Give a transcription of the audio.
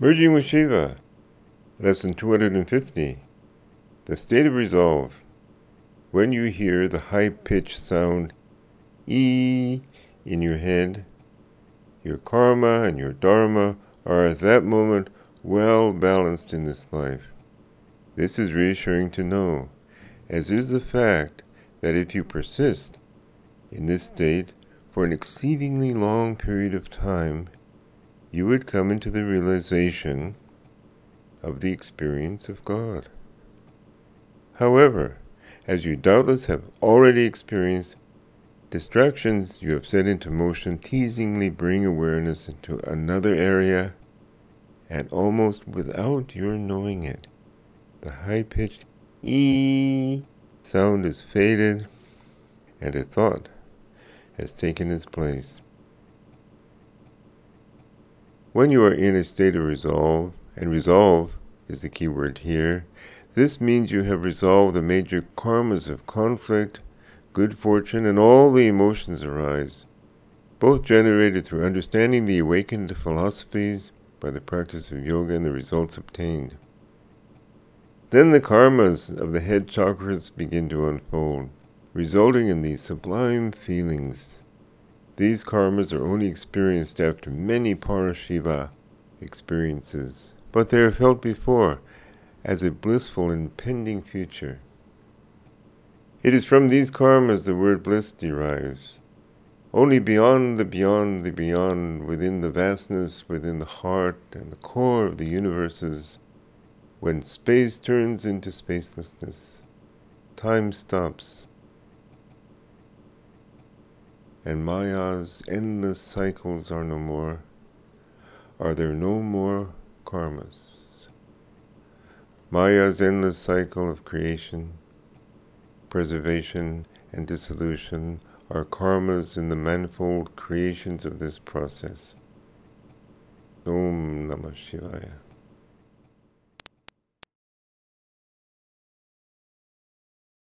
Merging with Shiva, Lesson 250, the state of resolve. When you hear the high-pitched sound E in your head, your karma and your dharma are at that moment well balanced in this life. This is reassuring to know, as is the fact that if you persist in this state for an exceedingly long period of time, you would come into the realization of the experience of God. However, as you doubtless have already experienced, distractions you have set into motion teasingly bring awareness into another area, and almost without your knowing it, the high-pitched E sound is faded, and a thought has taken its place. When you are in a state of resolve, and resolve is the key word here, this means you have resolved the major karmas of conflict, good fortune, and all the emotions arise, both generated through understanding the awakened philosophies by the practice of yoga and the results obtained. Then the karmas of the head chakras begin to unfold, resulting in these sublime feelings. These karmas are only experienced after many Parashiva experiences, but they are felt before as a blissful impending future. It is from these karmas the word bliss derives. Only beyond the beyond, within the vastness, within the heart and the core of the universes, when space turns into spacelessness, time stops, and Maya's endless cycles are no more, are there no more karmas. Maya's endless cycle of creation, preservation, and dissolution are karmas in the manifold creations of this process. Om Namah Shivaya.